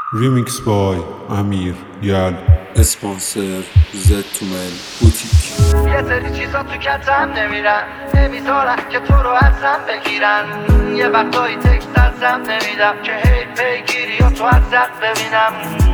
ریمیکس بای امیر یل اسپانسر زد تومن بوتیک. یه سری چیزا تو کتم نمیرن، نمیذارن که تو رو ازم بگیرن. یه وقتایی تکست ازم نمیدم که هی پیگیری و تو ازت ببینم.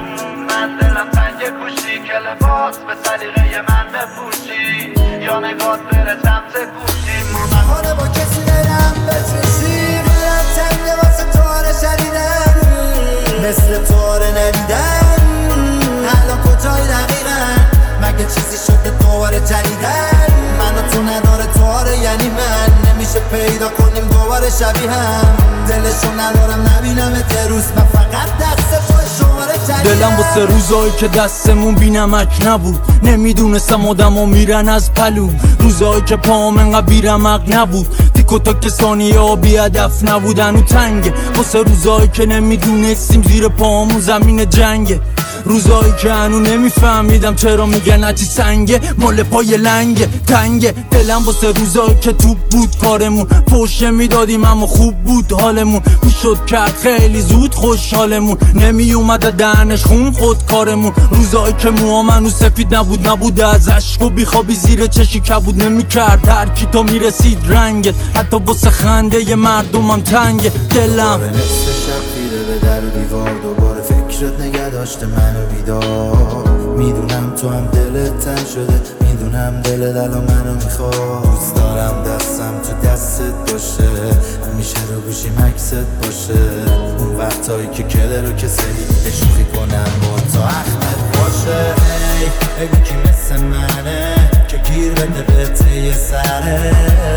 من دلم تنگ گوشی که لباس به سلیقه من بپوشی، یا نگات بره سمت گوشی. بهانه با کسی دلم بچشی، دلم تنگ واسه تو رو شدیدن، مثل تو رو ندیدن. الان کجای دقیقا؟ مگه چیزی شده دوباره جدیدن؟ من و تو نداره تو یعنی من نمیشه پیدا کنیم دوباره شبیه هم. دلشو ندارم نبینم یه روز، من فقط دست تو شماره جدیدم. دلم واسه روزایی که دستمون بی نمک نبود، نمیدونستم آدمو میرن از پلو. روزایی که پام انقدر بی رمق نبود، تیک و تاک ثانیه ها بی هدف نبودن و تنگه. واسه روزایی که نمیدونستیم زیر پامون زمین جنگه. روزایی که هنو نمیفهمیدم چرا میگن هرچی سنگه مال پای لنگه تنگه. دلم واسه روزایی که توپ بود کارمون، پشت میدادیم اما خوب بود حالمون. میشد کرد خیلی زود خوشحالمون، نمی اومده دهنش خون خود کارمون. روزایی که موام هنو سفید نبود از عشق و بیخوابی زیر چشی کبود نمیکرد هر کی تا میرسید رنگت. حتی واسه خنده ی مردمم تنگه دلم. نصف شب خیره به در و دیوار، دوباره فکرت نگه داشته منو بیدار. میدونم تو هم دلت تن شده، میدونم دلت الان منو میخواد. دوست دارم دستم تو دستت باشه، همیشه رو گوشی مکست باشه. اون وقتایی که کله رو کسلی اشوخی کنم با تو اخمت باشه. ای بگو کی مثل منه که گیر بده بهت یه سره،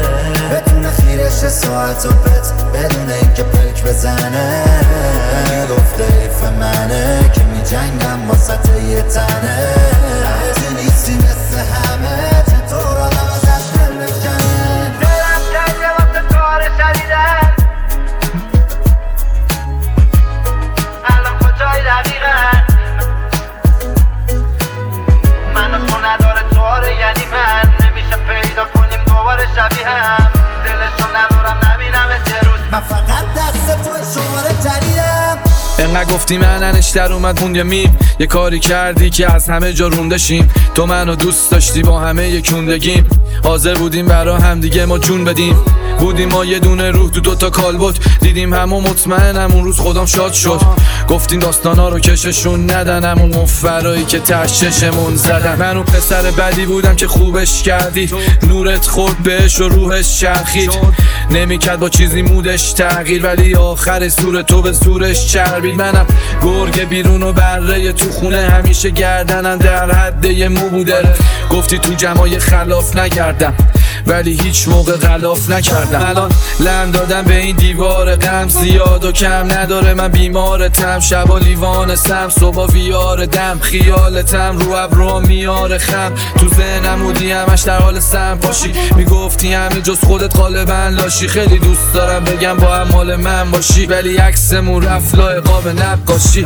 بتونه خیرش ساعت و پت بدونه اینکه پلک بزنه. میگفته حیف منه که میجنگم واسه یه تنه. تو نیستی مثل همه، چطور آدم ازش دل بکنه. دلم تنگه واسه کار شدیدن، الان کجای دقیقا؟ من و تو نداره تو یعنی من نمیشه پیدا کنیم دوباره شبیه هم. دلشو ندارم نبینم یه روز، من فقط دست تو شماره جدیدم. انقدر گفتی مننش در اومد موند میم. یه کاری کردی که از همه جا روندشیم. تو منو دوست داشتی با همه یکوندگیم، حاضر بودیم برا هم دیگه ما جون بدیم. بودیم ما یه دونه روح تو دوتا کالبد، دیدیم همو مطمئنم اون روز خودم شاد شد. گفتیم داستانا رو کششون ندنم، اون مفرایی که تششمون زدن. من اون پسر بدی بودم که خوبش کردی، نورت خورد بهش و روحش چرخید. نمیکرد با چیزی مودش تغییر، ولی آخر زور تو به زورش چربید. منم گرگ بیرون و بره تو خونه، همیشه گردنم در حد یه مو بوده. گفتی تو جمعای خلاف نگردم، ولی هیچ موقع غلاف نکردم. الان لم دادم به این دیوار غم، زیاد و کم نداره من بیمارتم. شبا لیوانستم صبح ویار دم، خیالتم رو ابروها میاره خم. تو ذهنم بودی همش در حال سم پاشی، میگفتی همه جز خودت غالبا لاشی. خیلی دوست دارم بگم با هم مال من باشی، ولی عکسمون رفت لای قاب نقاشی.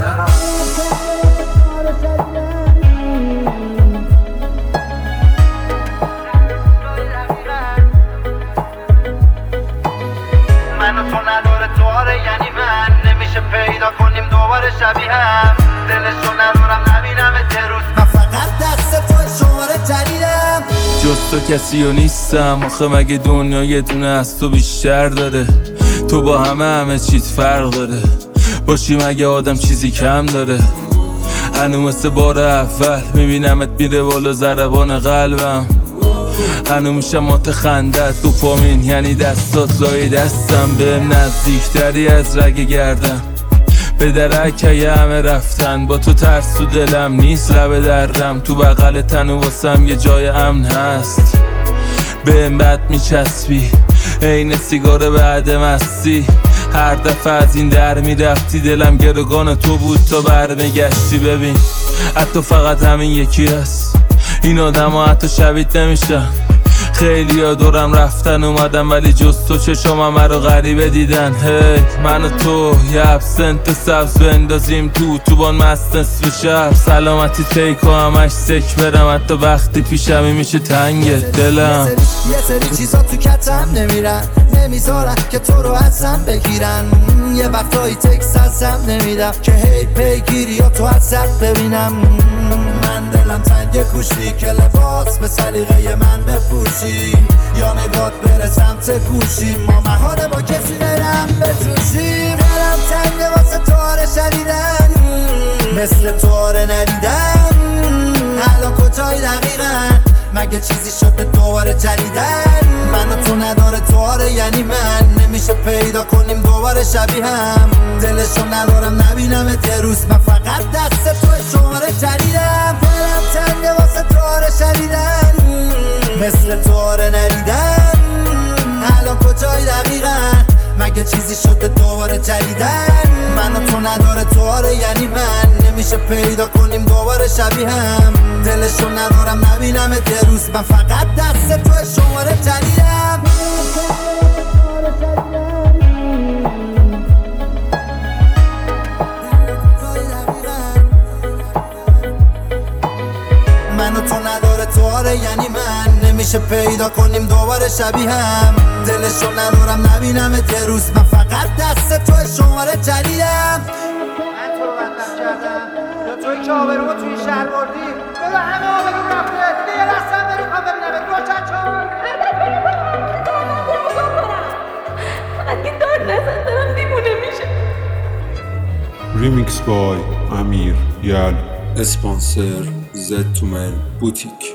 من و تو نداره تو یعنی من نمیشه پیدا کنیم دوباره شبیه هم. دلشو ندارم نبینم یه روز، من فقط دست تو شماره جدیدم. جز تو کسی و نیستم، آخه مگه دنیا یه دونه از تو بیشتر داره؟ تو با همه چیز فرق داره، باشی مگه آدم چیزی کم داره؟ هنو مثل بار اول میبینمت میره بالا ضربان قلبم. هنو میشم مات خندت دوپامین، یعنی دستات لای دستم. بهم نزدیکتری از رگ گردم، به درک همه رفتن. با تو ترس تو دلم نیست لب دردم، تو بغل تن و واسم یه جای امن هست. بهم بد میچسبی عین سیگار بعد مستی، هر دفعه از این در میرفتی دلم گروگان تو بود تا برمیگشتی. ببین حتی فقط همین یکی هست، این آدم ها حتی شبیت نمیشن. خیلی ها دورم رفتن اومدم، ولی جز تو چشام رو غریبه دیدن. هی من و تو یه ابسنت سبز بندازیم تو بان مست نصف شب. سلامتی تیک و همش سک برم، حتی وقتی پیشمی میشه تنگ دلم. یه سری چیزا تو کتم نمیرن، نمیذارن که تو رو ازم بگیرن. یه وقتایی تکس ازم نمیدم که هی پیگیری یا تو ازت ببینم. من دلم تنگ کوشی که لباس به سلیقه من بپوشی، یا نگات بره سمت گوشی، ما محاله با کسی برم بجوشیم. دلم تنگ واسه تواره شدیدن، مثل تواره ندیدم. الان کجایی دقیقا؟ مگه چیزی شده دوباره جدیدن؟ من و تو نداره تواره یعنی من نمیشه پیدا کنیم دوباره شبیه هم. دلشو ندارم نبینم یه روز، من فقط دست تو شماره جدیدم. دلم تنگه واسه تواره شدیدن، مثل تواره ندیدم. الان کجایی دقیقا؟ مگه چیزی شده دوباره جدیدن؟ من و تو نداره تواره یعنی من نمیشه پیدا کنیم دوباره شبیه هم. دلشو ندارم نبینم یه روز، من فقط دست تو شماره جدیدم. من و تو نداره تواره یعنی من نمیشه پیدا کنیم دوباره شبیه هم. دلشو ندارم نبینم یه روز، من فقط دست تو شماره جدیدم. من تو رو بدم کردم یا توی که آبرومو توی شهر بردی؟ بگو همه آبروم رفته دیگه، یه دستم داری خواه ببینم روشن چون فقط یه دار نزن دارم دیمونه میشه. Remix by Amir Yal. اسپانسر زد تومن بوتیک.